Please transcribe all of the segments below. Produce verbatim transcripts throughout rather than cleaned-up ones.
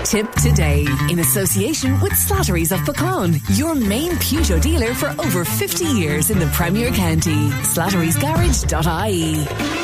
Tip today in association with Slattery's of Pecan, your main Peugeot dealer for over fifty years in the Premier County. Slattery's Garage dot I E.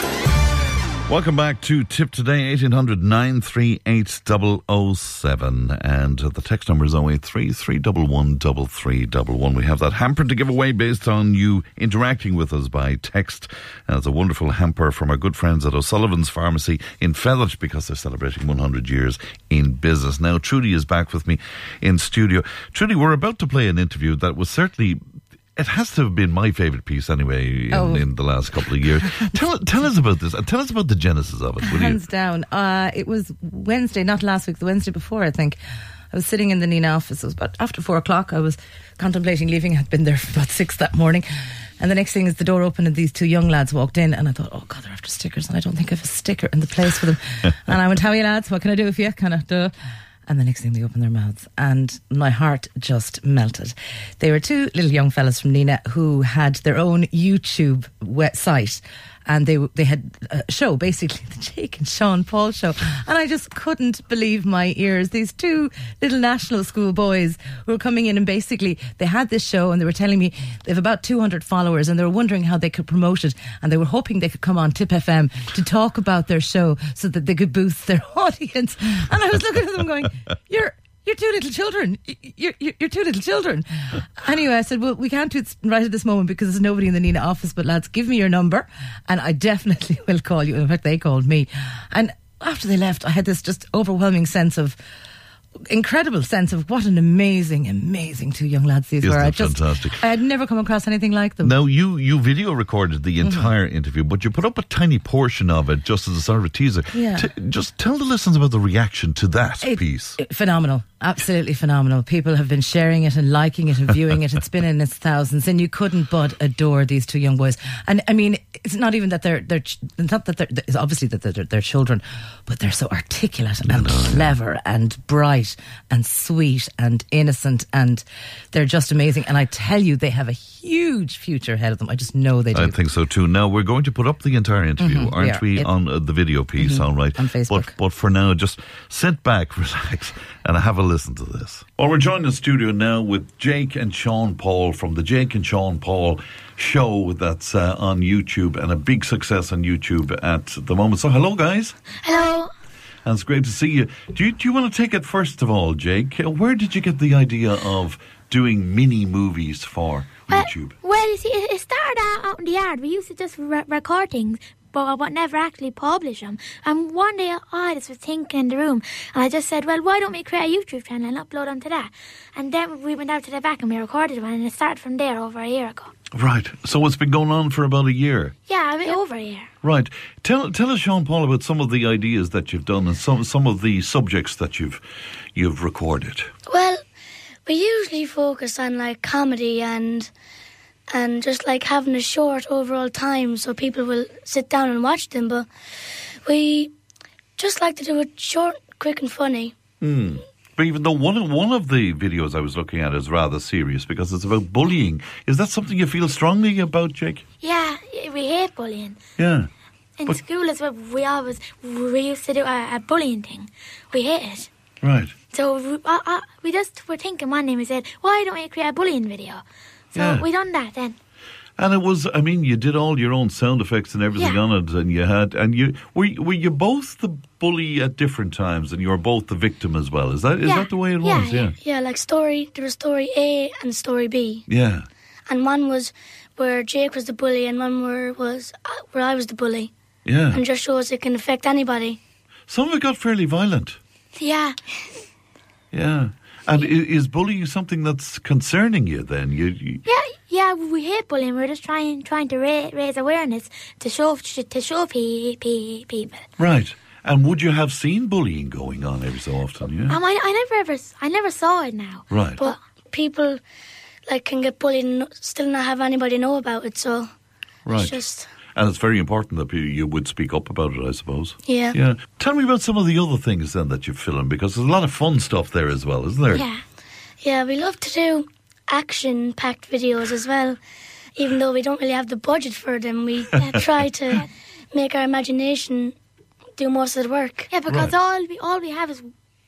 Welcome back to Tip Today, eighteen hundred nine three eight oh oh seven. And the text number is oh eight three, three one one, three three one one. We have that hamper to give away based on you interacting with us by text. And it's a wonderful hamper from our good friends at O'Sullivan's Pharmacy in Fethard, because they're celebrating one hundred years in business. Now, Trudy is back with me in studio. Trudy, we're about to play an interview that was certainly... It has to have been my favourite piece anyway in, oh. in the last couple of years. Tell tell us about this. Tell us about the genesis of it, will you? Hands down. Uh, it was Wednesday, not last week, the Wednesday before, I think. I was sitting in the Nina office. It was about after four o'clock. I was contemplating leaving. I'd been there for about six that morning. And the next thing is the door opened and these two young lads walked in. And I thought, oh, God, they're after stickers. And I don't think I have a sticker in the place for them. And I went, how are you, lads? What can I do for you? Kind of, duh. And the next thing they opened their mouths and my heart just melted. They were two little young fellas from Nina who had their own YouTube website, and they they had a show, basically the Jake and Sean Paul show, and I just couldn't believe my ears. These two little national school boys who were coming in, and basically they had this show and they were telling me they have about two hundred followers and they were wondering how they could promote it, and they were hoping they could come on Tip F M to talk about their show so that they could boost their audience. And I was looking at them going, you're You're two little children. You're, you're, you're two little children. Anyway, I said, well, we can't do it right at this moment because there's nobody in the Nina office, but lads, give me your number and I definitely will call you. In fact, they called me. And after they left, I had this just overwhelming sense of, incredible sense of what an amazing, amazing two young lads these Isn't were. that I just, fantastic? I had never come across anything like them. Now, you, you video recorded the entire mm-hmm. interview, but you put up a tiny portion of it just as a sort of a teaser. Yeah. T- just tell the listeners about the reaction to that it, piece. It, phenomenal. Absolutely phenomenal. People have been sharing it and liking it and viewing it. It's been in its thousands, and you couldn't but adore these two young boys. And I mean, it's not even that they're they're it's not that they're it's obviously that they're, they're children, but they're so articulate and clever and bright and sweet and innocent, and they're just amazing. And I tell you, they have a huge future ahead of them. I just know they do. I think so too. Now, we're going to put up the entire interview, mm-hmm, aren't we, it, on uh, the video piece, mm-hmm, all right? on Facebook. But, but for now, just sit back, relax, and have a listen to this. Well, we're joined in the studio now with Jake and Sean Paul from the Jake and Sean Paul show that's uh, on YouTube, and a big success on YouTube at the moment. So, hello, guys. Hello. And it's great to see you. Do you, do you want to take it first of all, Jake? Where did you get the idea of doing mini movies for well, YouTube? Well, you see, it, it started out, out in the yard. We used to just re- record things, but, but never actually publish them. And one day I just was thinking in the room, and I just said, well, why don't we create a YouTube channel and upload them to that? And then we went out to the back and we recorded one, and it started from there over a year ago. Right. So it's been going on for about a year. Yeah, I mean, over a year. Right. Tell tell us, Sean Paul, about some of the ideas that you've done and some some of the subjects that you've you've recorded. Well, we usually focus on like comedy and and just like having a short overall time so people will sit down and watch them. But we just like to do it short, quick, and funny. Hmm. But even though one of, one of the videos I was looking at is rather serious because it's about bullying, is that something you feel strongly about, Jake? Yeah, we hate bullying. Yeah. In but school as well, we always, we used to do a, a bullying thing. We hate it. Right. So we, uh, uh, we just were thinking one day, we said, why don't we create a bullying video? So yeah. we done that then. And it was, I mean, you did all your own sound effects and everything yeah. on it, and you had, and you were, were you both the bully at different times, and you were both the victim as well? Is that is yeah. that the way it yeah, was? Yeah. Yeah. Yeah, like story. There was story A and story B. Yeah. And one was where Jake was the bully, and one where was uh, where I was the bully. Yeah. And just shows it can affect anybody. Some of it got fairly violent. Yeah. Yeah. And is bullying something that's concerning you then? You, you Yeah, yeah, we hate bullying. We're just trying trying to ra- raise awareness to show to show pe- pe- people. Right. And would you have seen bullying going on every so often? Yeah. Um, I, I never ever I never saw it now. Right. But people like can get bullied and still not have anybody know about it. So right. it's just. And it's very important that you would speak up about it, I suppose. Yeah. Yeah. Tell me about some of the other things then that you've filmed, because there's a lot of fun stuff there as well, isn't there? Yeah. Yeah, we love to do action-packed videos as well. Even though we don't really have the budget for them, we try to make our imagination do most of the work. Yeah, because right. all we all we have is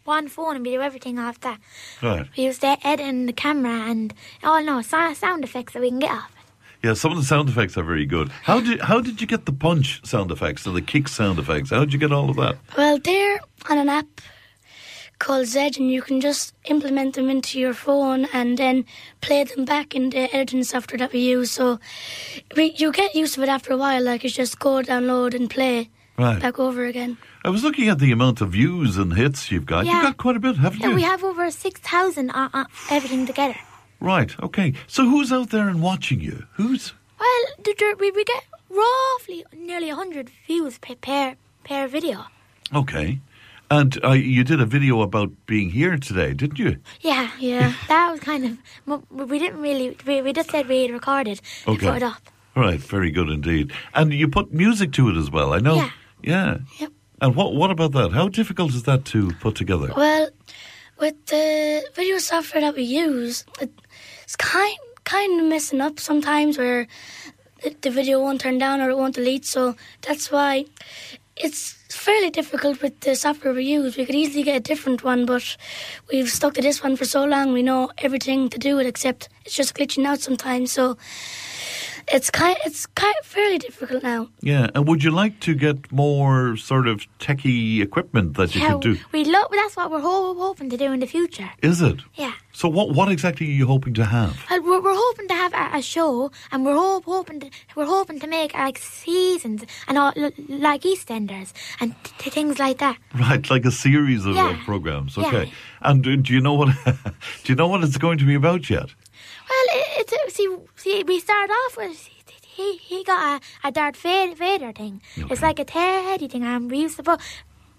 one phone and we do everything off that. Right. We use the edit and the camera and oh no, so- sound effects that we can get off it. Yeah, some of the sound effects are very good. How did how did you get the punch sound effects and the kick sound effects? How did you get all of that? Well, they're on an app called Zedge, and you can just implement them into your phone and then play them back in the editing software that we use. So we, you get used to it after a while. Like, it's just go, download and play Right. back over again. I was looking at the amount of views and hits you've got. Yeah. You've got quite a bit, haven't Yeah, you? we have over six thousand on, on everything together. Right, okay. So who's out there and watching you? Who's... Well, the, the, we, we get roughly nearly one hundred views per, per, per video. Okay. And uh, you did a video about being here today, didn't you? Yeah, Yeah. that was kind of... mo- We didn't really... We, we just said we had recorded and Okay. put it up. Right, very good indeed. And you put music to it as well, I know. Yeah. Yeah. Yep. And what what about that? How difficult is that to put together? Well, with the video software that we use, it's kind kind of messing up sometimes where the- the video won't turn down or it won't delete. So that's why it's fairly difficult with the software we use. We could easily get a different one, but we've stuck to this one for so long. We know everything to do it, except it's just glitching out sometimes. So it's kind it's kind of fairly difficult now. Yeah, and would you like to get more sort of techie equipment that you Yeah, could do? we lo- that's what we're ho- hoping to do in the future. Is it? Yeah. So what what exactly are you hoping to have? Well, we're, we're hoping to have a, a show, and we're hope, hoping to, we're hoping to make like seasons and all l- like EastEnders and t- things like that. Right, like a series of, Yeah. of programs. Yeah. Okay. And uh, do you know what do you know what it's going to be about yet? Well, it, it's uh, see, see, we started off with he he got a, a Darth Vader, Vader thing. Okay. It's like a teddy thing, and we used to put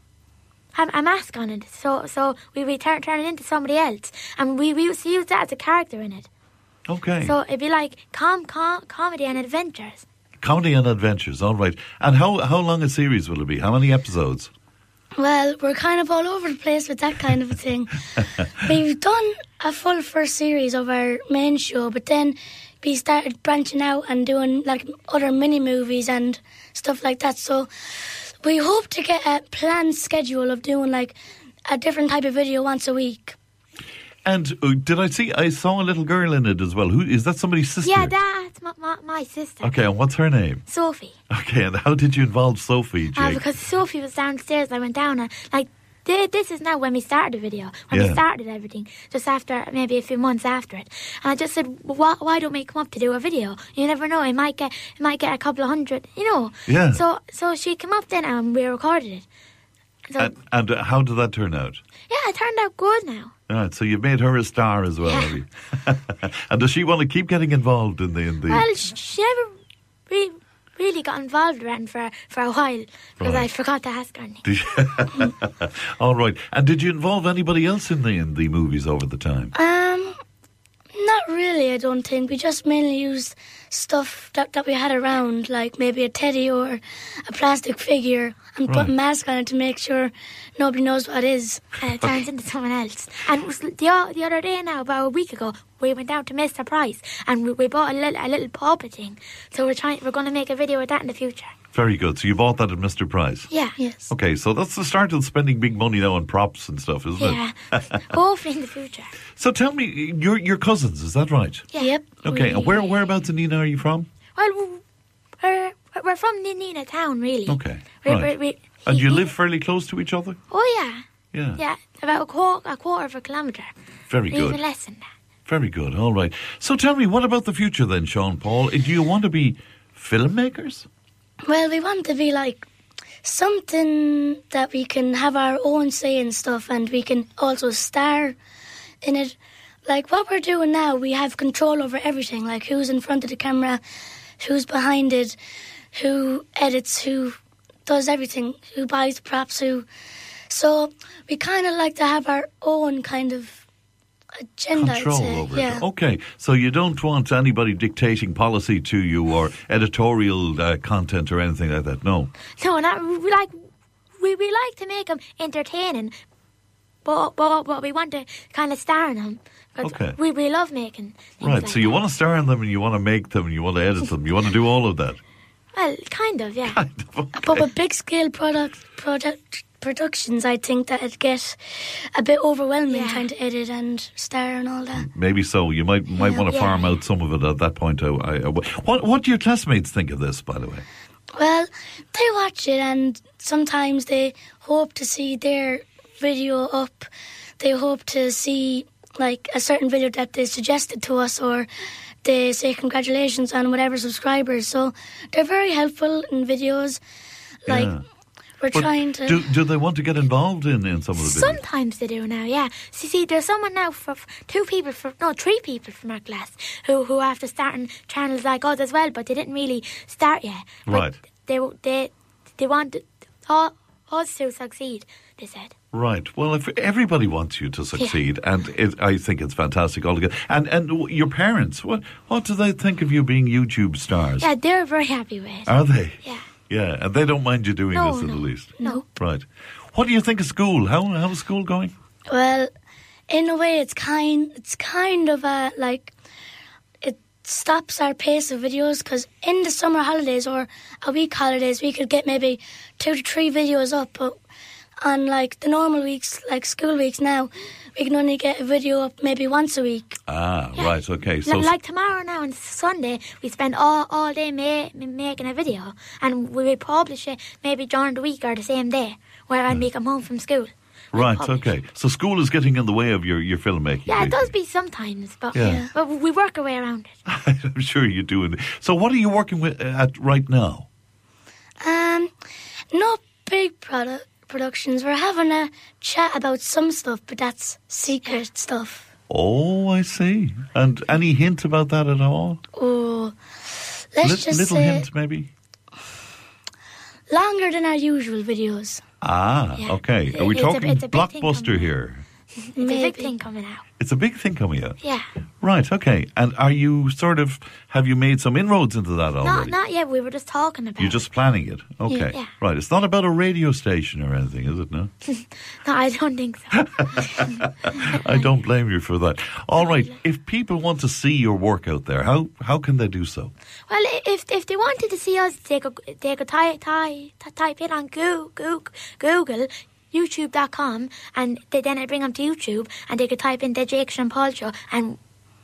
a, a mask on it, so so we we turn turn it into somebody else, and we, we used to use that as a character in it. Okay. So it'd be like com, com comedy and adventures. Comedy and adventures, all right. And how how long a series will it be? How many episodes? Well, we're kind of all over the place with that kind of a thing. We've done a full first series of our main show, but then we started branching out and doing like other mini movies and stuff like that. So we hope to get a planned schedule of doing like a different type of video once a week. And uh, did I see? I saw a little girl in it as well. Who is that? Somebody's sister? Yeah, that's my, my, my sister. Okay, and what's her name? Sophie. Okay, and how did you involve Sophie, Jake? Uh, because Sophie was downstairs, I went down and like thi- this is now when we started the video, when Yeah. we started everything, just after maybe a few months after it. And I just said, why, why don't we come up to do a video? You never know, it might get it might get a couple of hundred, you know. Yeah. So so she came up then and we recorded it. So and and uh, how did that turn out? yeah, it turned out good now. All right, so you made her a star as well, Yeah. have you? And does she want to keep getting involved in the in the? Well, sh- she never re- really got involved around for for a while because Right. I forgot to ask her anything. Did you- All right, and did you involve anybody else in the in the movies over the time? Um, not really, I don't think. We just mainly used stuff that, that we had around, like maybe a teddy or a plastic figure, and put Right. a mask on it to make sure nobody knows what it is. And it turns into someone else. And it was the, o- the other day now, about a week ago, we went down to Mister Price and we, we bought a little, a little puppet thing. So we're trying, we're going to make a video with that in the future. Very good. So you bought that at Mister Price. Yeah. Yes. Okay, so that's the start of spending big money now on props and stuff, isn't Yeah. it? Hopefully in the future. So tell me, you're your cousins, is that right? Yeah. Yep. Okay, and where whereabouts in Nina are you from? Well, we're, we're from Nina town, really. Okay, We- right. we- we- And you he- live fairly close to each other? Oh, yeah. Yeah. Yeah, about a quarter, a quarter of a kilometre. Very Even good. less than that. Very good. All right. So tell me, what about the future then, Sean Paul? Do you want to be filmmakers? Well, we want to be like something that we can have our own say and stuff, and we can also star in it. Like what we're doing now, we have control over everything, like who's in front of the camera, who's behind it, who edits, who does everything, who buys props, who... So we kind of like to have our own kind of agenda, I'd Control say. over yeah. it. Okay. So you don't want anybody dictating policy to you or editorial uh, content or anything like that? No. No, not we like we, we like to make them entertaining, but, but but we want to kind of star in them. 'Cause Okay. We we love making things Right. like So you that. want to star in them and you want to make them and you want to edit them. You want to do all of that. Well, kind of, yeah. Kind of, But okay. with big scale product project productions, I think that it'd get a bit overwhelming Yeah. trying to edit and star and all that. Maybe so. You might might want to Yeah. farm out some of it at that point. I, I, I- what what do your classmates think of this, by the way? Well, they watch it and sometimes they hope to see their video up. They hope to see like a certain video that they suggested to us, or they say congratulations on whatever subscribers. So they're very helpful in videos. Like Yeah. we're But trying to. do do they want to get involved in, in some of the videos? Sometimes they do now, yeah. See, see, there's someone now, for, for two people, for no, three people from our class who who after starting channels like us as well, but they didn't really start yet. But Right. They they they want all us to succeed. They said. Right. Well, if everybody wants you to succeed, and it, I think it's fantastic altogether. And and your parents, what what do they think of you being YouTube stars? Yeah, they're very happy with it. Are they? Yeah. Yeah, and they don't mind you doing No, this in no, the least. no. Right. What do you think of school? How how's school going? Well, in a way, it's kind. It's kind of a like. It stops our pace of videos because in the summer holidays or a week holidays, we could get maybe two to three videos up. But on like the normal weeks, like school weeks now, we can only get a video up maybe once a week. Ah, Yeah. right. Okay. So L- like tomorrow now on Sunday, we spend all, all day ma- making a video, and we will publish it maybe during the week or the same day, where when we come home from school. we right. publish. Okay. So school is getting in the way of your your filmmaking. Yeah, it does basically. be sometimes, but Yeah. but we work our way around it. I'm sure you do. So, what are you working with at right now? Um, no big product productions. We're having a chat about some stuff, but that's secret stuff. Oh, I see. And any hint about that at all? Oh, let's Lit- just little say hint, maybe. longer than our usual videos. Ah, Yeah. okay. Are we It's a- talking it's a big thing blockbuster coming here? It's a Maybe. big thing coming out. It's a big thing coming out. Yeah. Right, okay. And are you sort of, have you made some inroads into that Not already? not yet. We were just talking about. You're just planning it. Okay. Yeah. Right. It's not about a radio station or anything, is it? No? it. No, I don't think so. I don't blame you for that. All right. If people want to see your work out there, how how can they do so? Well, i- if if they wanted to see us, they could they could type type type it on Google Google. YouTube dot com, and they, then it bring them to YouTube, and they could type in the Jake Sean Paul Show, and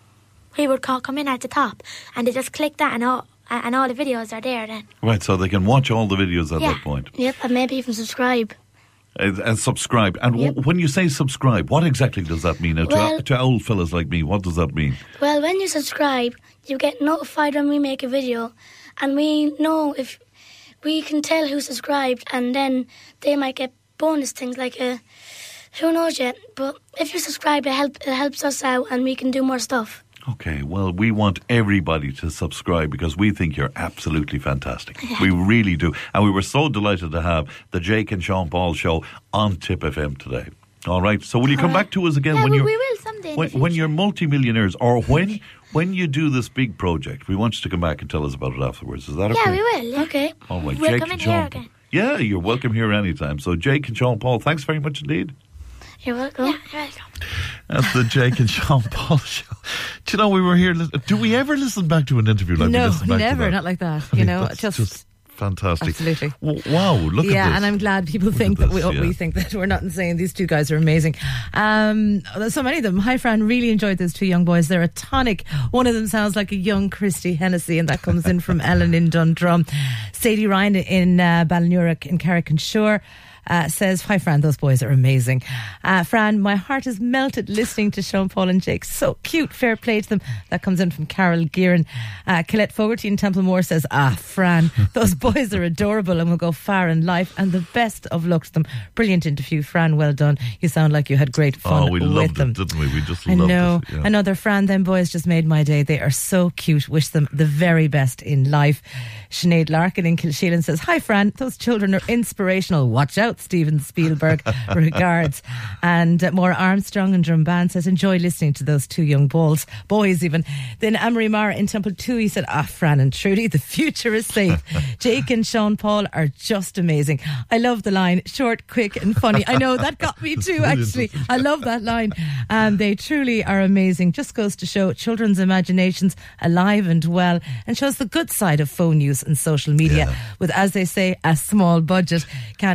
we would call, come in at the top, and they just click that, and all and all the videos are there. Then Right, so they can watch all the videos at Yeah. that point. Yep, and maybe even subscribe. And, and subscribe. And w- Yep. when you say subscribe, what exactly does that mean? Now, to, Well- to old fellas like me, what does that mean? Well, when you subscribe, you get notified when we make a video, and we know if we can tell who subscribed, and then they might get bonus things like a who knows yet. But if you subscribe, it help it helps us out, and we can do more stuff. Okay, well, we want everybody to subscribe because we think you're absolutely fantastic. We really do. And we were so delighted to have the Jake and Sean Paul Show on Tip F M today. All right, so will you come back to us again yeah, when we, you're we will someday. in when, the when future. you're multimillionaires, or when when you do this big project? We want you to come back and tell us about it afterwards. Is that okay? Yeah, we will. Yeah. Okay. All right, We'll Jake come and in Sean here Paul. again. Yeah, you're welcome here anytime. So Jake and Sean Paul, thanks very much indeed. You're welcome. Yeah, you're welcome. That's the Jake and Sean Paul Show. Do you know, we were here. li- Do we ever listen back to an interview like we No, listened back to never, that? not like that. I You mean, know, that's just, fantastic. Absolutely. W- Wow, look at this. yeah, and I'm glad people Look think at that we, this, yeah. we think that we're not insane. These two guys are amazing. Um, there's so many of them. Hi, Fran, really enjoyed those two young boys. They're a tonic. One of them sounds like a young Christy Hennessy, and that comes in from Ellen in Dundrum. Sadie Ryan in uh, Ballinurrock in Carrick-on-Shore. Uh, says, hi Fran, those boys are amazing. Uh, Fran, my heart is melted listening to Sean Paul and Jake. So cute, fair play to them. That comes in from Carol Gearan. Uh, Colette Fogarty in Templemore says, ah, Fran, those boys are adorable and will go far in life, and the best of luck to them. Brilliant interview, Fran, well done. You sound like you had great fun Oh, we with loved them. it, didn't we? We just I loved know. it. Yeah. Another Fran, them boys just made my day. They are so cute. Wish them the very best in life. Sinead Larkin in Kilsheelan says, hi Fran, those children are inspirational. Watch out, Steven Spielberg. Regards. And uh, Maura Armstrong in Drumban says, enjoy listening to those two young balls, boys even. Then Amory Mara in Temple two, he said, ah, Fran and Trudy, the future is safe. Jake and Sean Paul are just amazing. I love the line, short, quick and funny. I know, that got me too, actually. I love that line. And they truly are amazing. Just goes to show children's imaginations alive and well, and shows the good side of phone use and social media Yeah. with, as they say, a small budget. Can't wait to see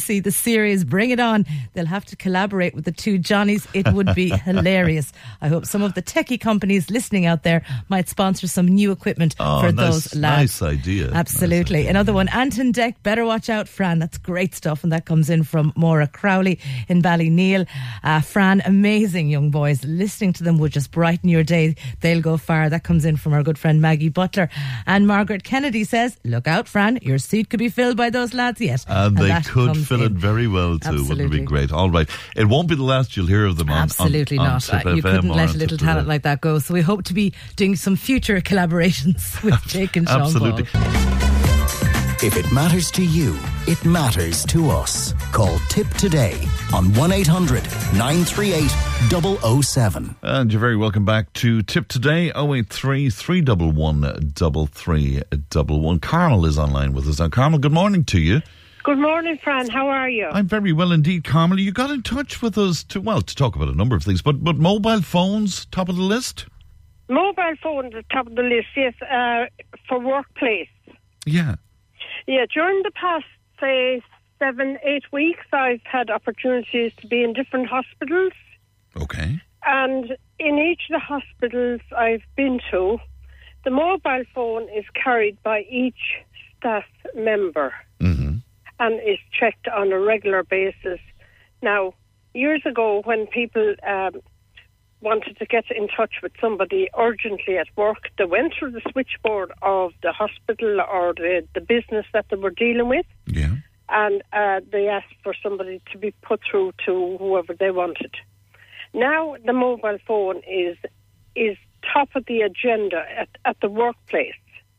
see the series Bring It On. They'll have to collaborate with the two Johnnies. It would be hilarious. I hope some of the techie companies listening out there might sponsor some new equipment oh, for nice, those lads. Nice idea. Absolutely. Nice idea. Another one, Anton Deck, Better Watch Out, Fran. That's great stuff. And that comes in from Maura Crowley in Ballyneal. Uh, Fran, amazing young boys. Listening to them would just brighten your day. They'll go far. That comes in from our good friend Maggie Butler. And Margaret Kennedy says, look out, Fran, your seat could be filled by those lads yet. And, and they could fill in. it very well too. Absolutely. Wouldn't it be great? All right. It won't be the last you'll hear of them on Absolutely on, not. on Uh, you couldn't let a little talent like that go. So we hope to be doing some future collaborations with Jake and Sean Absolutely. Paul. If it matters to you, it matters to us. Call Tip today on one eight hundred nine three eight double oh seven. And you're very welcome back to Tip Today, oh eight three, three one one, three three one one. Carmel is online with us now. Carmel, good morning to you. Good morning, Fran. How are you? I'm very well indeed, Carmel. You got in touch with us to, well, to talk about a number of things, but, but mobile phones, top of the list? Mobile phones at the top of the list, yes, uh, for workplace. Yeah. Yeah, during the past, say, seven, eight weeks, I've had opportunities to be in different hospitals. Okay. And in each of the hospitals I've been to, the mobile phone is carried by each staff member. Mm-hmm. And is checked on a regular basis. Now, years ago, when people um, wanted to get in touch with somebody urgently at work, they went through the switchboard of the hospital or the, the business that they were dealing with. Yeah. And uh, they asked for somebody to be put through to whoever they wanted. Now, the mobile phone is is top of the agenda at, at the workplace.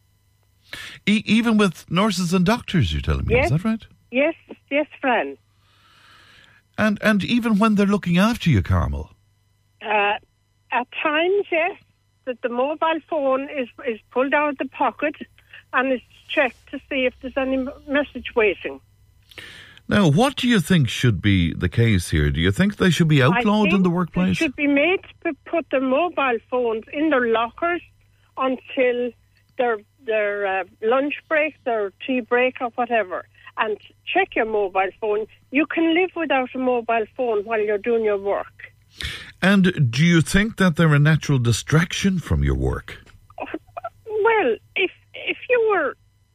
E- even with nurses and doctors, you're telling me, yes. Is that right? Yes, yes, Fran. And and even when they're looking after you, Carmel? Uh, at times, yes, that the mobile phone is, is pulled out of the pocket and is checked to see if there's any message waiting. Now, what do you think should be the case here? Do you think they should be outlawed in the workplace? They should be made to put their mobile phones in their lockers until their their uh, lunch break, their tea break or whatever, and check your mobile phone. You can live without a mobile phone while you're doing your work. And do you think that they're a natural distraction from your work? Well, if if you were,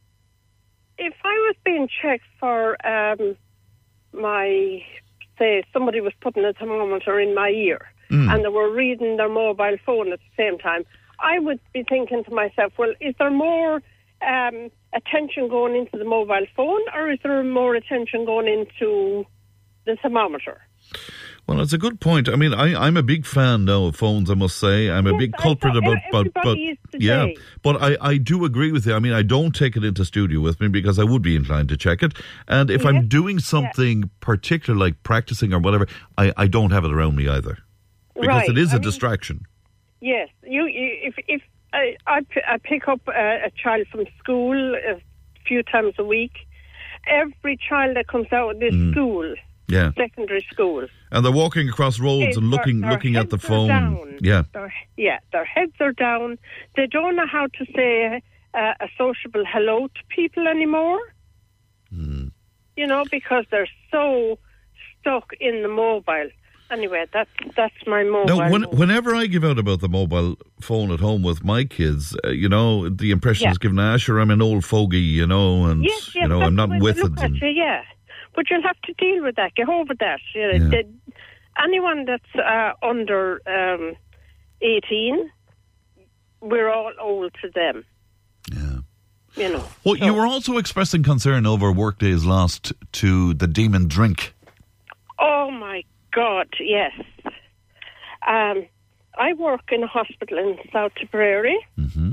if I was being checked for um, my, say, somebody was putting a thermometer in my ear mm. and they were reading their mobile phone at the same time, I would be thinking to myself, well, is there more um, attention going into the mobile phone or is there more attention going into the thermometer? Well, it's a good point. I mean, I, I'm a big fan now of phones, I must say. I'm a yes, big culprit about, but, but yeah, say. but I, I do agree with you. I mean, I don't take it into studio with me because I would be inclined to check it. And if yes. I'm doing something yeah. particular, like practicing or whatever, I, I don't have it around me either. Because right. it is I a mean, distraction. Yes. You, you if, if I, I, I pick up a, a child from school a few times a week, every child that comes out of this mm. school, yeah. secondary school, and they're walking across roads and looking their, their looking at the phone. Down. Yeah, their, yeah, their heads are down. They don't know how to say uh, a sociable hello to people anymore. Mm. You know, because they're so stuck in the mobile. Anyway, that's that's my mobile. Now, when, whenever I give out about the mobile phone at home with my kids, uh, you know, the impression yeah. is given, Asher, I'm an old fogey, you know, and yes, yes, you know, I'm not with it. And, you, yeah, but you'll have to deal with that. Get over that. You know, yeah. the, anyone that's uh, under um, eighteen, we're all old to them. Yeah. You know. Well, so. You were also expressing concern over workdays lost to the demon drink. Oh my God, yes. Um, I work in a hospital in South Tipperary, mm-hmm.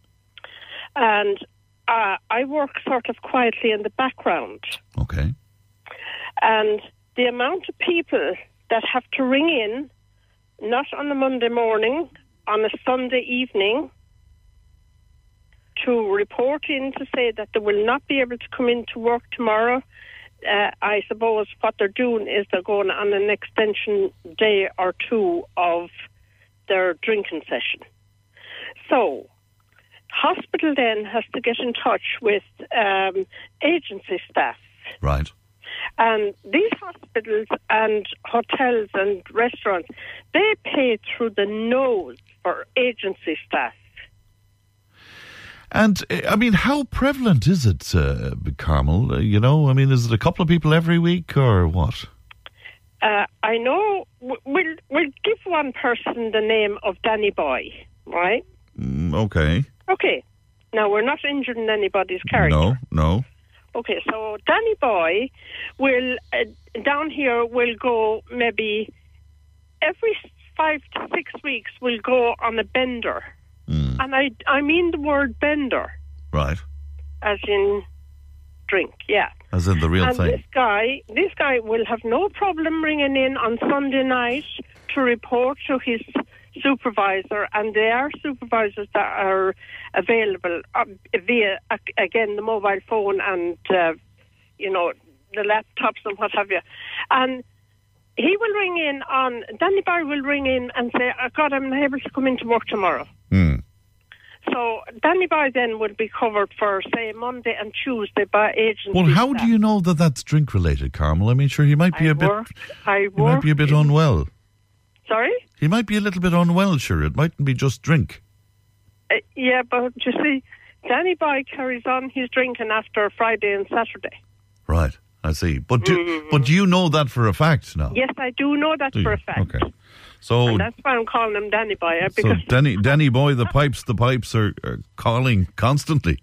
and uh, I work sort of quietly in the background. Okay. And the amount of people that have to ring in, not on a Monday morning, on a Sunday evening, to report in to say that they will not be able to come into work tomorrow. Uh, I suppose what they're doing is they're going on an extension day or two of their drinking session. So, hospital then has to get in touch with um, agency staff. Right. And these hospitals and hotels and restaurants, they pay through the nose for agency staff. And, I mean, how prevalent is it, uh, Carmel? Uh, you know, I mean, is it a couple of people every week or what? Uh, I know, we'll, we'll give one person the name of Danny Boy, right? Mm, okay. Okay. Now, we're not injuring anybody's character. No, no. Okay, so Danny Boy will, uh, down here, will go maybe every five to six weeks, will go on a bender. Mm. And I, I mean the word bender. Right. As in drink, yeah. As in the real and thing. This guy, this guy will have no problem ringing in on Sunday night to report to his supervisor, and there are supervisors that are available uh, via, uh, again, the mobile phone and, uh, you know, the laptops and what have you. And he will ring in on, Danny Boy will ring in and say, oh, God, I'm not able to come into work tomorrow. Mm. So Danny Boy then will be covered for, say, Monday and Tuesday by agency. Well, how staff. do you know that that's drink related, Carmel? I mean, sure, he might be I a bit. Worked, I he might be a bit in, unwell. Sorry? He might be a little bit unwell. Sure, it mightn't be just drink. Uh, yeah, but you see, Danny Boy carries on his drinking after Friday and Saturday. Right, I see. But do, mm. but do you know that for a fact now? Yes, I do know that do for you? a fact. Okay. So and that's why I'm calling him Danny Boy. Uh, because so Danny, Danny Boy, the pipes, the pipes are, are calling constantly.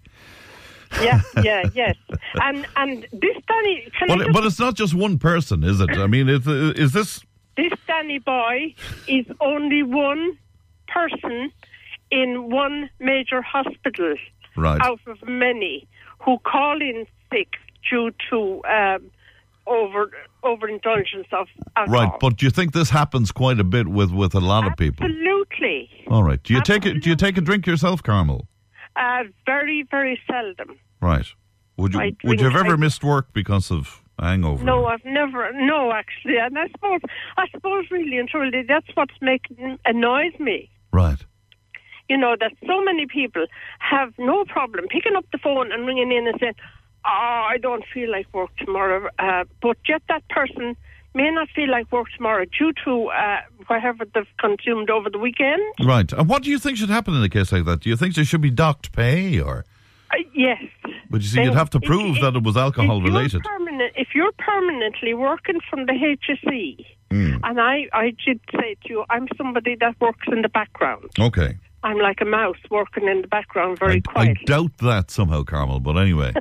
Yeah, yeah, yes. And and this Danny... Can but, just, but it's not just one person, is it? I mean, is, is this... This Danny Boy is only one person in one major hospital right. out of many who call in sick due to um, over overindulgence of alcohol. Right, but do you think this happens quite a bit with, with a lot of people? Absolutely. All right. Do you Absolutely. take a, do you take a drink yourself, Carmel? Uh, very, very seldom. Right. Would you I would you have drink- ever I- missed work because of hangover? No, I've never. No, actually, and I suppose, I suppose, really and truly, that's what's making annoys me. Right. You know that so many people have no problem picking up the phone and ringing in and saying, "Oh, I don't feel like work tomorrow," uh, but yet that person may not feel like work tomorrow due to uh, whatever they've consumed over the weekend. Right. And what do you think should happen in a case like that? Do you think they should be docked pay or? Uh, yes. But you see, Then you'd have to if- prove if- that it was alcohol if you're related. permanent- if you're permanently working from the H S E, Mm. and I, I did say to you, I'm somebody that works in the background. Okay. I'm like a mouse working in the background very I, I quietly. doubt that somehow, Carmel, but anyway.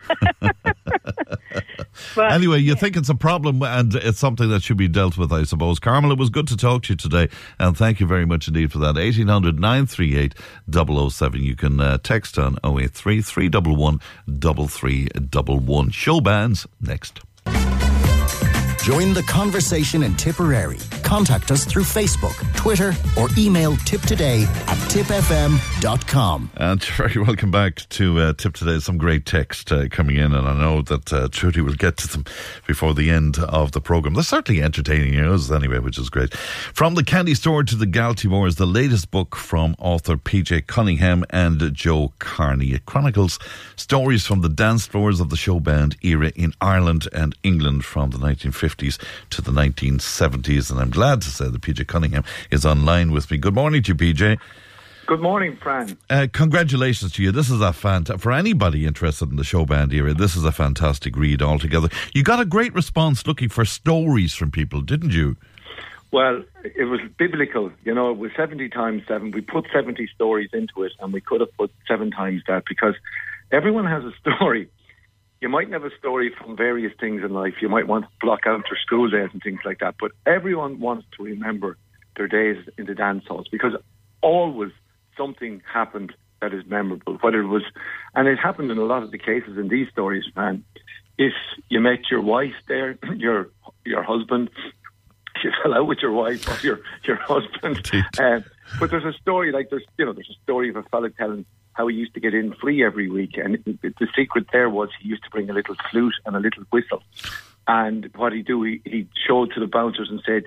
But, Anyway, you think it's a problem and it's something that should be dealt with, I suppose. Carmel, it was good to talk to you today, and thank you very much indeed for that. eighteen hundred nine three eight double oh seven. You can uh, text on oh eight three, three one one, three three one one. Show bands next. Join the conversation in Tipperary. Contact us through Facebook, Twitter, or email tiptoday at tipfm dot com. And very welcome back to uh, Tip Today. Some great text uh, coming in, and I know that uh, Trudy will get to them before the end of the programme. They're certainly entertaining news anyway, which is great. From the Candy Store to the Galtymores, the latest book from author P J Cunningham and Joe Carney. It chronicles stories from the dance floors of the show band era in Ireland and England from the nineteen fifties to the nineteen seventies, and I'm glad to say that P J Cunningham is online with me. Good morning to you, P J. Good morning, Fran. Uh, congratulations to you. This is a fant- for anybody interested in the show band era, this is a fantastic read altogether. You got a great response looking for stories from people, didn't you? Well, it was biblical. You know, it was seventy times seven. We put seventy stories into it, and we could have put seven times that, because everyone has a story. You might have a story from various things in life. You might want to block out their school days and things like that. But everyone wants to remember their days in the dance halls, because always something happened that is memorable. Whether it was, and it happened in a lot of the cases in these stories, man. If you met your wife there, your your husband, you fell out with your wife or your your husband. Uh, but there's a story like there's you know there's a story of a fella telling how he used to get in free every week. And the secret there was he used to bring a little flute and a little whistle. And what he'd do, he, he'd show it to the bouncers and say, these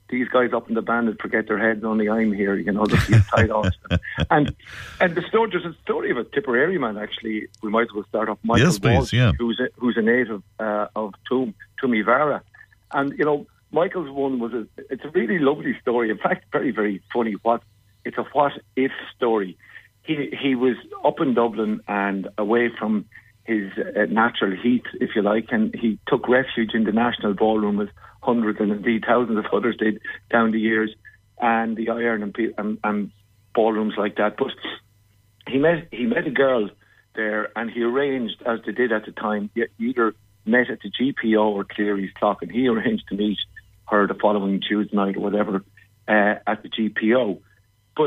these guys up in the band would forget their heads, only I'm here, you know, they'll be tied off. And and the story, there's a story of a Tipperary man, actually. We might as well start off. Michael yes, please, Walsh, yeah. who's a, who's a native uh, of Tum, Tumivara. And, you know, Michael's one was a, it's a really lovely story. In fact, very, very funny. What It's a what-if story. He he was up in Dublin and away from his uh, natural heat, if you like, and he took refuge in the National Ballroom, as hundreds and indeed thousands of others did down the years, and the Iron and, and, and ballrooms like that. But he met he met a girl there, and he arranged, as they did at the time, you either met at the G P O or Cleary's Clock, and he arranged to meet her the following Tuesday night or whatever uh, at the G P O. But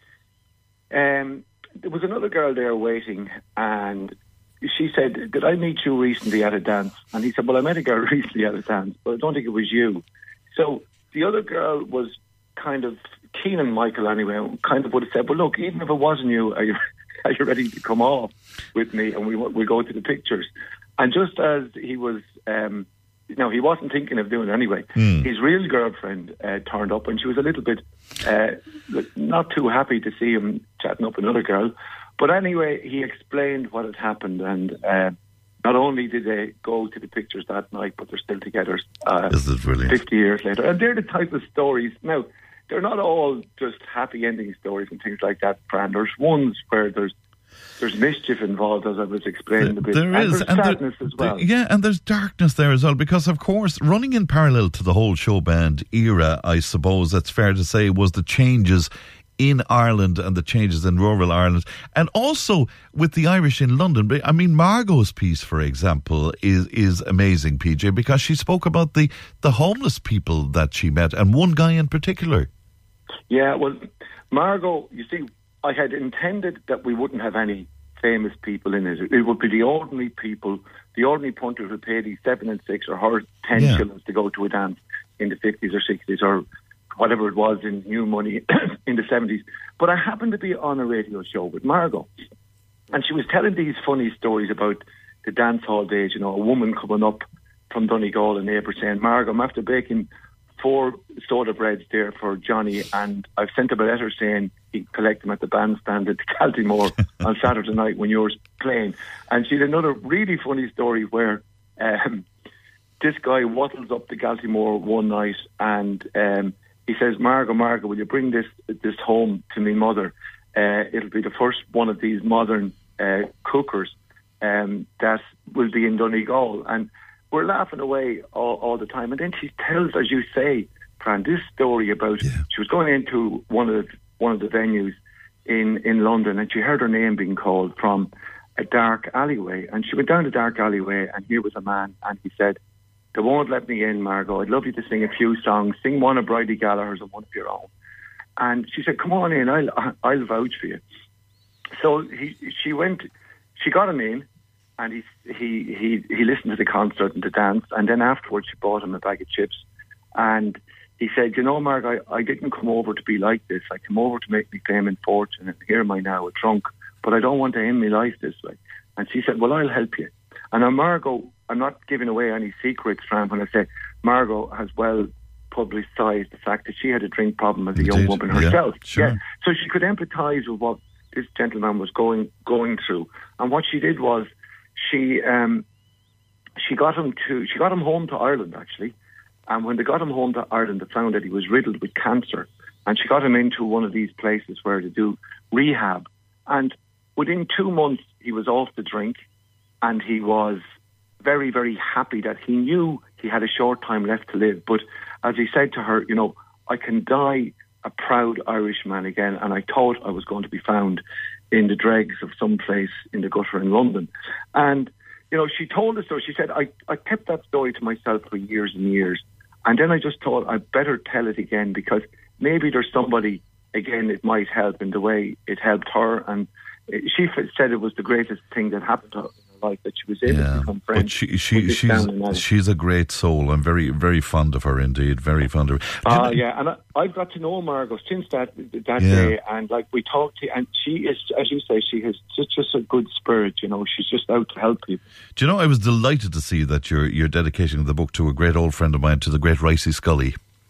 um, there was another girl there waiting, and she said, did I meet you recently at a dance? And he said, well, I met a girl recently at a dance, but I don't think it was you. So the other girl was kind of keen on Michael anyway, kind of would have said, well, look, even if it wasn't you, are you, are you ready to come off with me? And we we go to the pictures. And just as he was... Um, No, he wasn't thinking of doing it anyway. Mm. His real girlfriend uh, turned up, and she was a little bit uh, not too happy to see him chatting up another girl. But anyway, he explained what had happened, and uh, not only did they go to the pictures that night, but they're still together uh, fifty years later. And they're the type of stories. Now, they're not all just happy ending stories and things like that, Fran. There's ones where there's There's mischief involved, as I was explaining a bit. There and is. there's and sadness there, as well. Yeah, and there's darkness there as well, because, of course, running in parallel to the whole show band era, I suppose that's fair to say, was the changes in Ireland and the changes in rural Ireland, and also with the Irish in London. I mean, Margot's piece, for example, is is amazing, P J, because she spoke about the, the homeless people that she met, and one guy in particular. Yeah, well, Margot, you see, I had intended that we wouldn't have any famous people in it. It would be the ordinary people, the ordinary punter who paid his seven and six or her ten yeah. shillings to go to a dance in the fifties or sixties or whatever it was in new money in the seventies. But I happened to be on a radio show with Margot, and she was telling these funny stories about the dance hall days. You know, a woman coming up from Donegal, a neighbour, saying, Margot, I'm after baking four soda breads there for Johnny, and I've sent him a letter saying he'd collect them at the bandstand at Galtymore on Saturday night when you're playing. And she had another really funny story where um, this guy waddles up to Galtymore one night, and um, he says, Margot, Margot, will you bring this this home to me mother? Uh, it'll be the first one of these modern uh, cookers um, that will be in Donegal. And we're laughing away all, all the time. And then she tells, as you say, Fran, this story about yeah. she was going into one of the, one of the venues in, in London, and she heard her name being called from a dark alleyway. And she went down the dark alleyway, and here was a man, and he said, they won't let me in, Margot. I'd love you to sing a few songs. Sing one of Bridie Gallagher's and one of your own. And she said, come on in, I'll, I'll vouch for you. So he, she went, she got him in, and he, he he he listened to the concert and the dance, and then afterwards she bought him a bag of chips. And he said, you know, Mark, I, I didn't come over to be like this. I came over to make me fame and fortune, and here am I now, a drunk. But I don't want to end my life this way. And she said, well, I'll help you. And now Margot, I'm not giving away any secrets, Fran, when I say Margot has well publicised the fact that she had a drink problem as a Indeed. young woman herself. Yeah, sure. yeah. So she could empathise with what this gentleman was going going through. And what she did was she um, she got him to she got him home to Ireland, actually. And when they got him home to Ireland, they found that he was riddled with cancer. And she got him into one of these places where they do rehab. And within two months, he was off the drink, and he was very, very happy that he knew he had a short time left to live. But as he said to her, you know, I can die a proud Irishman again, and I thought I was going to be found in the dregs of some place in the gutter in London. And, you know, she told us so. She said, I, I kept that story to myself for years and years. And then I just thought I'd better tell it again, because maybe there's somebody, again, it might help in the way it helped her. And she said it was the greatest thing that happened to her in her life, that she was able yeah, to become friends. But she, she, she's, she's a great soul. I'm very, very fond of her indeed. Very fond of her. Ah, uh, yeah. And I, I've got to know Margot since that that yeah. day. And like we talked to, and she is, as you say, she has just, just a good spirit. You know, she's just out to help people. Do you know, I was delighted to see that you're, you're dedicating the book to a great old friend of mine, to the great Ricey Scully.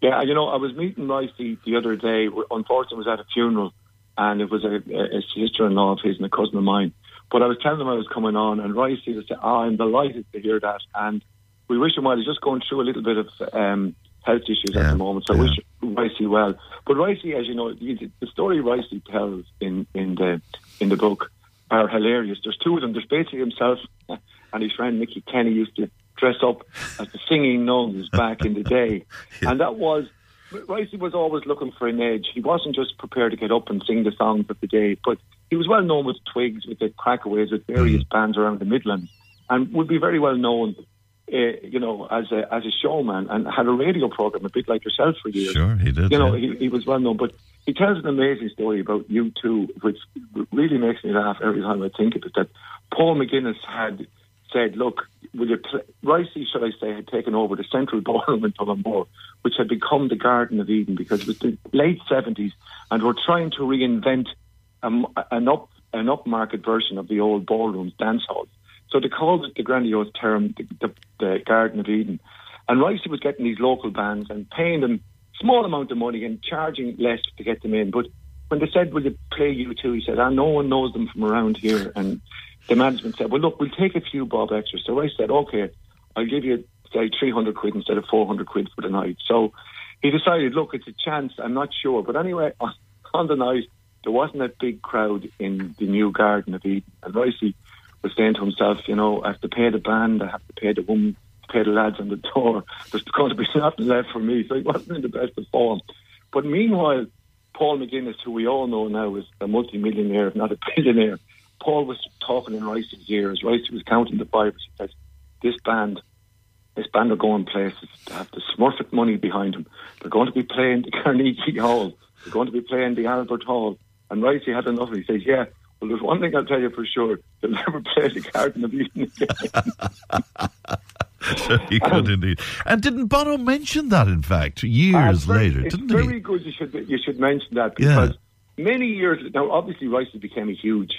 Yeah, you know, I was meeting Ricey the other day. Unfortunately, it was at a funeral, and it was a, a sister-in-law of his and a cousin of mine. But I was telling him I was coming on, and Ricey was saying, oh, I'm delighted to hear that. And we wish him well. He's just going through a little bit of um, health issues yeah, at the moment, so yeah. wish Ricey well. But Ricey, as you know, the, the story Ricey tells in, in the in the book are hilarious. There's two of them. There's basically himself and his friend Mickey Kenny used to dress up as the singing nuns back in the day. yeah. And that was, Ricey was always looking for an edge. He wasn't just prepared to get up and sing the songs of the day, but he was well known with Twigs, with the Crackaways, with various mm. bands around the Midlands, and would be very well known, uh, you know, as a as a showman, and had a radio program, a bit like yourself for years. Sure, he did. You know, yeah. he, he was well known, but he tells an amazing story about U two, which really makes me laugh every time I think of it, that Paul McGuinness had said, look, will you play? Ricey, should I say, had taken over the Central Ballroom in Tullamore, which had become the Garden of Eden, because it was the late seventies, and we're trying to reinvent um, an up an upmarket version of the old ballrooms, dance halls. So they called it the grandiose term, the, the, the Garden of Eden. And Ricey was getting these local bands and paying them small amount of money and charging less to get them in. But when they said, will you play U two, he said, ah, no one knows them from around here. And the management said, well, look, we'll take a few bob extra. So I said, okay, I'll give you, say, three hundred quid instead of four hundred quid for the night. So he decided, look, it's a chance, I'm not sure. But anyway, on, on the night, there wasn't a big crowd in the new Garden of Eden. And Ricey was saying to himself, you know, I have to pay the band, I have to pay the woman, pay the lads on the door. There's going to be nothing left for me. So he wasn't in the best of form. But meanwhile, Paul McGuinness, who we all know now is a multi-millionaire, if not a billionaire, Paul was talking in Ricey's ears. Ricey was counting the Bibles. He said, this band, this band are going places. They have the Smurfit money behind them. They're going to be playing the Carnegie Hall. They're going to be playing the Albert Hall. And Ricey had enough. He says, yeah, well, there's one thing I'll tell you for sure. They'll never play the Garden of Eden again. Sure, he could um, indeed. And didn't Bono mention that, in fact, years very, later, it's didn't he? It's very good you should, you should mention that, because yeah. many years... Now, obviously, Ricey became a huge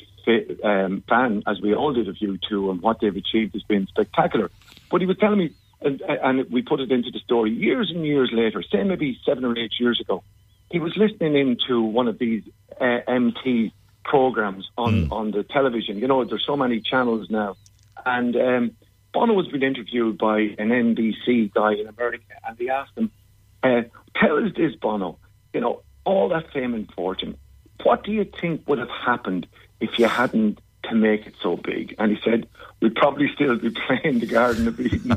um, fan, as we all did of U two, and what they've achieved has been spectacular. But he was telling me, and, and we put it into the story, years and years later, say maybe seven or eight years ago, he was listening into one of these uh, M T programs on, mm. on the television. You know, there's so many channels now. And um, Bono was being interviewed by an N B C guy in America, and they asked him, uh, tell us this, Bono, you know, all that fame and fortune, what do you think would have happened if you hadn't to make it so big? And he said, we'd probably still be playing the Garden of Eden.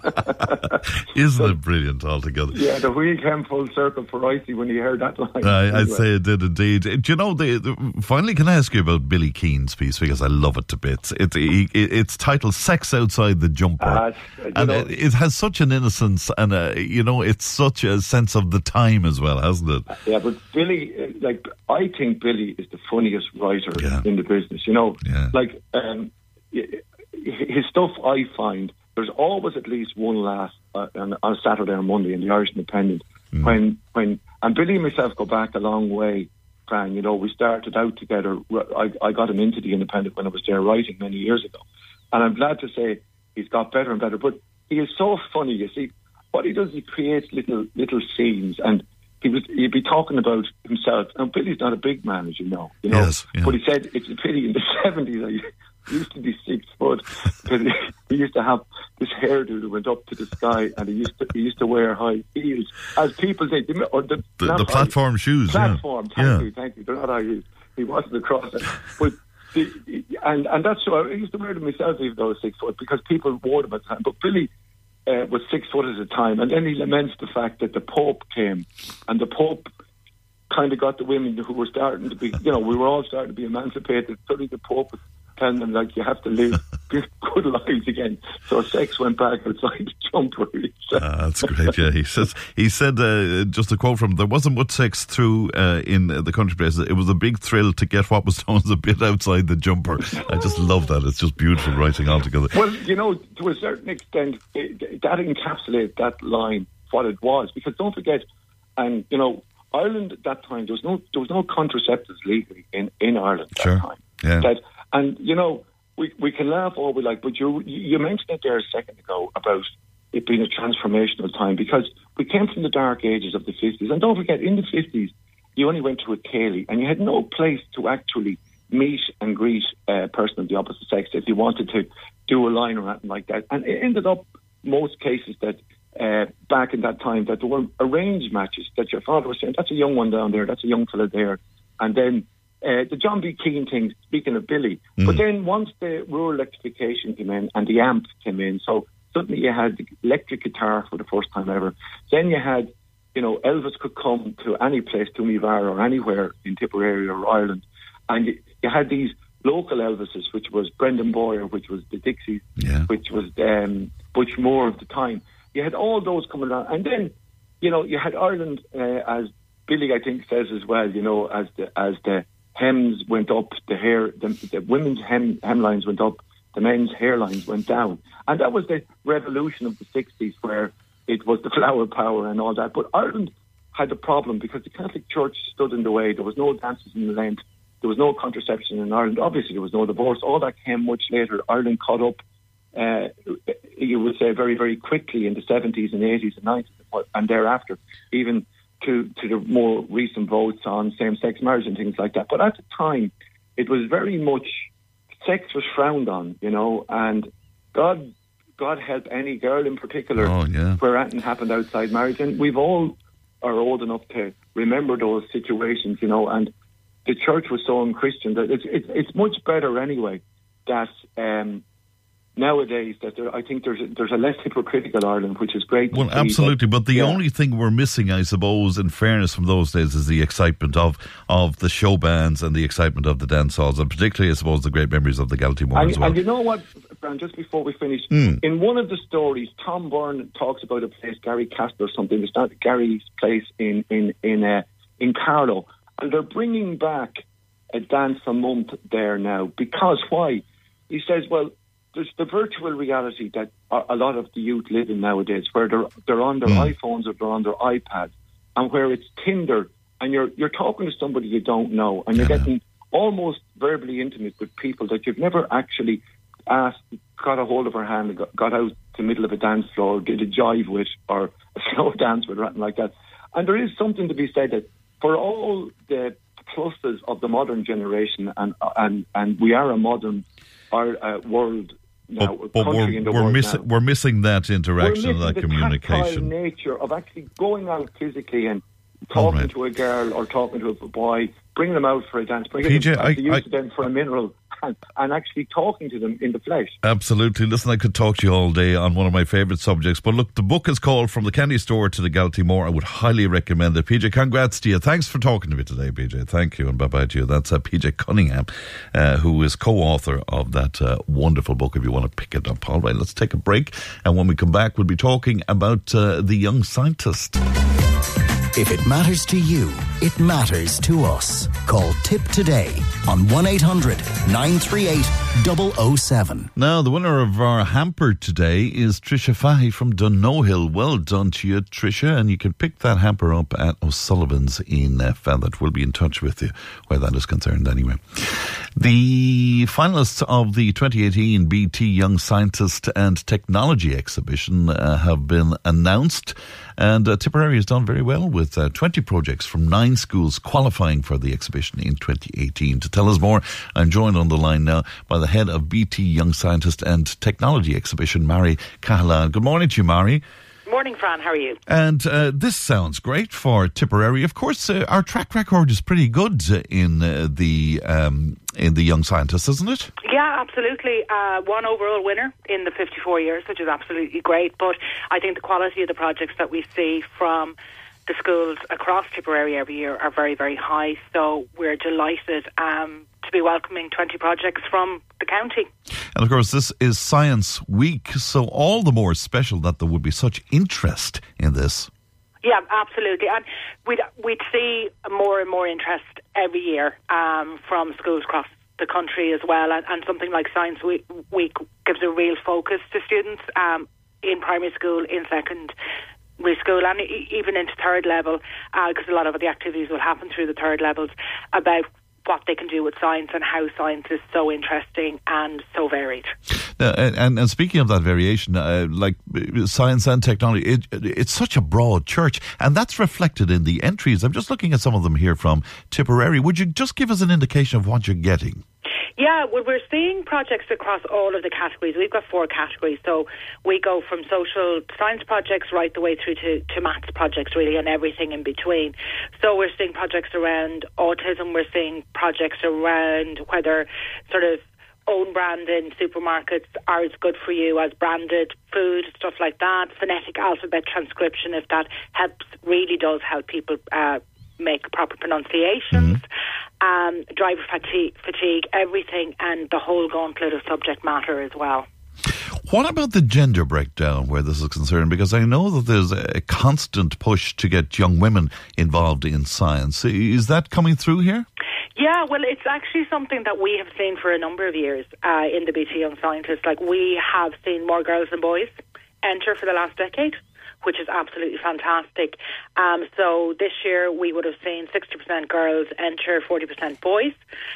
Isn't so, it brilliant altogether? Yeah, the wheel came full circle for Ricey when he heard that line. I, I'd anyway. say it did indeed. Do you know, the, the, finally, can I ask you about Billy Keane's piece, because I love it to bits. It, it, it's titled Sex Outside the Jumper. Uh, and know, it, it has such an innocence, and a, you know, it's such a sense of the time as well, hasn't it? Yeah, but Billy, like, I think Billy is the funniest writer yeah. in the business, you know? Yeah. Like, um, his stuff, I find, there's always at least one laugh uh, on, on Saturday or Monday in the Irish Independent. Mm. When, when, and Billy and myself go back a long way, Fran. You know, we started out together. I, I got him into the Independent when I was there writing many years ago. And I'm glad to say he's got better and better. But he is so funny, you see. What he does, he creates little little scenes, and he was he'd be talking about himself. Now, Billy's not a big man, as you know. You know, yes, yeah. But he said it's a pity in the seventies. I, He used to be six foot because he, he used to have this hairdo that went up to the sky, and he used to he used to wear high heels, as people say. Or the, the, the platform high, shoes, platform. Yeah. Thank yeah. you, thank you. They're not high heels. He wasn't across it, but the, and and that's why I used to wear them myself, even though I was six foot, because people wore them at the time. But Billy uh, was six foot at the time, and then he laments the fact that the Pope came, and the Pope kind of got the women who were starting to be, you know, we were all starting to be emancipated. Suddenly the Pope was telling them, like, you have to live good lives again. So sex went back outside the jumper. Ah, that's great, yeah. He says, he said, uh, just a quote from him, there wasn't much sex through uh, in the country places. It was a big thrill to get what was known as a bit outside the jumper. I just love that. It's just beautiful writing altogether. Well, you know, to a certain extent, it, that encapsulates that line, what it was. Because don't forget, and, you know, Ireland at that time, there was no there was no contraceptives legally in, in Ireland at sure. that time. Yeah. That, and, you know, we we can laugh all we like, but you you mentioned it there a second ago about it being a transformational time, because we came from the dark ages of the fifties. And don't forget, in the fifties, you only went to a ceilidh and you had no place to actually meet and greet a person of the opposite sex if you wanted to do a line or anything like that. And it ended up, most cases, that uh, back in that time, that there were arranged matches, that your father was saying, that's a young one down there, that's a young fella there. And then uh, the John B. Keane thing, speaking of Billy. Mm. But then once the rural electrification came in and the amp came in, so suddenly you had the electric guitar for the first time ever. Then you had, you know, Elvis could come to any place, to Mevar or anywhere in Tipperary or Ireland. And you, you had these local Elvises, which was Brendan Boyer, which was the Dixies, yeah. which was um, Butch Moore of the time. You had all those coming around. And then, you know, you had Ireland, uh, as Billy, I think, says as well, you know, as the as the hems went up, the hair, the, the women's hem hemlines went up, the men's hairlines went down. And that was the revolution of the sixties, where it was the flower power and all that. But Ireland had a problem because the Catholic Church stood in the way. There was no dances in the Lent. There was no contraception in Ireland. Obviously, there was no divorce. All that came much later. Ireland caught up, uh, you would say, very, very quickly in the seventies and eighties and nineties and thereafter, even to, to the more recent votes on same-sex marriage and things like that. But at the time, it was very much, sex was frowned on, you know, and God God help any girl in particular oh, yeah. where anything happened outside marriage. And we've all are old enough to remember those situations, you know, and the church was so unchristian that it's it's, it's much better anyway that um, nowadays that there, I think there's a, there's a less hypocritical Ireland, which is great. Well, absolutely, but the yeah. only thing we're missing, I suppose, in fairness from those days, is the excitement of, of the show bands and the excitement of the dance halls, and particularly, I suppose, the great memories of the Galtymore and, as well. And you know what, Fran, just before we finish, mm. in one of the stories, Tom Byrne talks about a place, Gary Castle or something. It's not Gary's place in in in uh, in Carlow, and they're bringing back a dance a month there now because why? He says, well, there's the virtual reality that a lot of the youth live in nowadays, where they're they're on their mm. iPhones or they're on their iPads, and where it's Tinder, and you're you're talking to somebody you don't know, and you're yeah. getting almost verbally intimate with people that you've never actually asked, got a hold of her hand, got, got out to the middle of a dance floor, did a jive with, or a slow dance with, or anything like that. And there is something to be said that for all the pluses of the modern generation, and and and we are a modern our, uh, world. Now, but, but we're, we're, miss, we're missing that interaction, we're that the communication. The nature of actually going out physically and talking right. to a girl or talking to a boy, bringing them out for a dance, bringing P J, them I, to use I, them for a mineral, and, and actually talking to them in the flesh. Absolutely. Listen, I could talk to you all day on one of my favourite subjects, but look, the book is called From the Candy Store to the Galtymore. I would highly recommend it. P J, congrats to you. Thanks for talking to me today, P J. Thank you, and bye-bye to you. That's uh, P J Cunningham, uh, who is co-author of that uh, wonderful book, if you want to pick it up. All right, let's take a break, and when we come back, we'll be talking about uh, The Young Scientist. If it matters to you, it matters to us. Call Tip today on one eight hundred nine three eight double oh seven. Now, the winner of our hamper today is Tricia Fahy from Dunnohill. Well done to you, Tricia, and you can pick that hamper up at O'Sullivan's in uh, Fethard. We'll be in touch with you where that is concerned anyway. The finalists of the twenty eighteen B T Young Scientist and Technology Exhibition uh, have been announced. And uh, Tipperary has done very well with uh, twenty projects from nine schools qualifying for the exhibition in twenty eighteen. To tell us more, I'm joined on the line now by the head of B T Young Scientist and Technology Exhibition, Mary Cahalan. Good morning to you, Mary. Morning, Fran. How are you? And uh, this sounds great for Tipperary. Of course, uh, our track record is pretty good in uh, the um, in the Young Scientist, isn't it? Yeah, absolutely. Uh, one overall winner in the fifty-four years, which is absolutely great. But I think the quality of the projects that we see from the schools across Tipperary every year are very, very high. So we're delighted um, to be welcoming twenty projects from the county. And of course, this is Science Week, so all the more special that there would be such interest in this. Yeah, absolutely. And we'd, we'd see more and more interest every year um, from schools across the country as well. And, and something like Science Week, Week gives a real focus to students um, in primary school, in secondary school, and even into third level, because uh, a lot of the activities will happen through the third levels, about what they can do with science and how science is so interesting and so varied. Uh, and, and speaking of that variation, uh, like science and technology, it, it's such a broad church, and that's reflected in the entries. I'm just looking at some of them here from Tipperary. Would you just give us an indication of what you're getting? Yeah, well, we're seeing projects across all of the categories. We've got four categories. So we go from social science projects right the way through to, to maths projects, really, and everything in between. So we're seeing projects around autism. We're seeing projects around whether sort of own brand in supermarkets are as good for you as branded food, stuff like that. Phonetic alphabet transcription, if that helps, really does help people uh, make proper pronunciations. Mm-hmm. Um, driver fatigue, fatigue, everything, and the whole gauntlet of subject matter as well. What about the gender breakdown where this is concerned? Because I know that there's a constant push to get young women involved in science. Is that coming through here? Yeah, well, it's actually something that we have seen for a number of years uh, in the B T Young Scientists. Like, we have seen more girls than boys enter for the last decade, which is absolutely fantastic. Um, so this year we would have seen sixty percent girls enter, forty percent boys,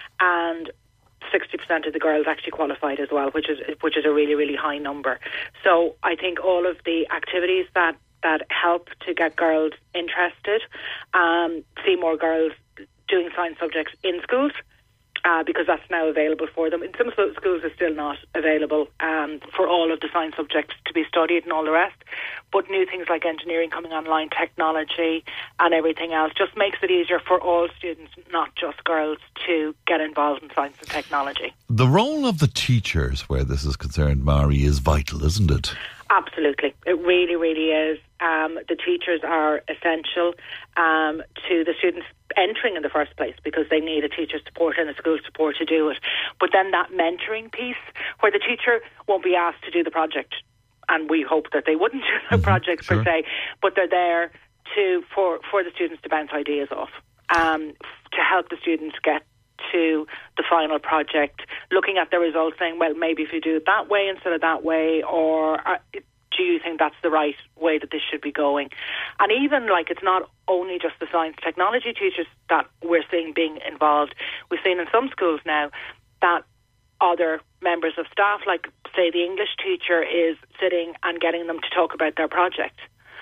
and sixty percent of the girls actually qualified as well, which is which is a really, really high number. So I think all of the activities that, that help to get girls interested, um, see more girls doing science subjects in schools, Uh, because that's now available for them. In some schools it's still not available um, for all of the science subjects to be studied and all the rest. But new things like engineering coming online, technology and everything else just makes it easier for all students, not just girls, to get involved in science and technology. The role of the teachers where this is concerned, Mari, is vital, isn't it? Absolutely. It really, really is. Um, the teachers are essential um, to the students entering in the first place, because they need a teacher support and a school support to do it. But then that mentoring piece, where the teacher won't be asked to do the project, and we hope that they wouldn't do the mm-hmm. project sure. per se, but they're there to for, for the students to bounce ideas off, um, to help the students get to the final project, looking at the results, saying, well, maybe if you do it that way instead of that way, or uh, do you think that's the right way that this should be going? And even, like, it's not only just the science technology teachers that we're seeing being involved. We've seen in some schools now that other members of staff, like, say, the English teacher, is sitting and getting them to talk about their project.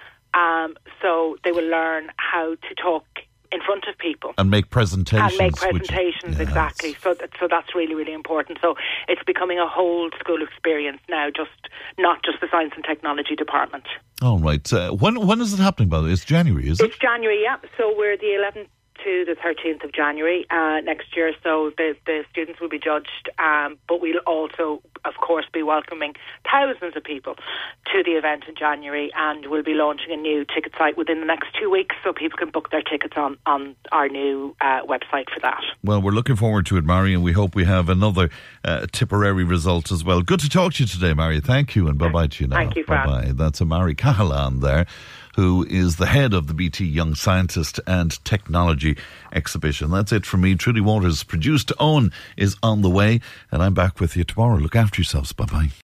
Um, so they will learn how to talk in front of people. And make presentations. And make presentations, which, yeah, exactly. So, that, so that's really, really important. So it's becoming a whole school experience now, just not just the science and technology department. All right. Uh, when when is it happening, by the way? It's January, is it? It's January, yeah. So we're the eleventh to the thirteenth of January uh, next year. So the, the students will be judged, um, but we'll also, of course, be welcoming thousands of people to the event in January, and we'll be launching a new ticket site within the next two weeks, so people can book their tickets on, on our new uh, website for that. Well, we're looking forward to it, Mari, and we hope we have another uh, Tipperary result as well. Good to talk to you today, Mari. Thank you, and bye-bye to you now. Thank you, Fran. Bye-bye. That's a Mari Cahalan there, who is the head of the B T Young Scientist and Technology Exhibition. That's it from me. Trudy Waters produced. Owen is on the way, and I'm back with you tomorrow. Look after yourselves. Bye-bye.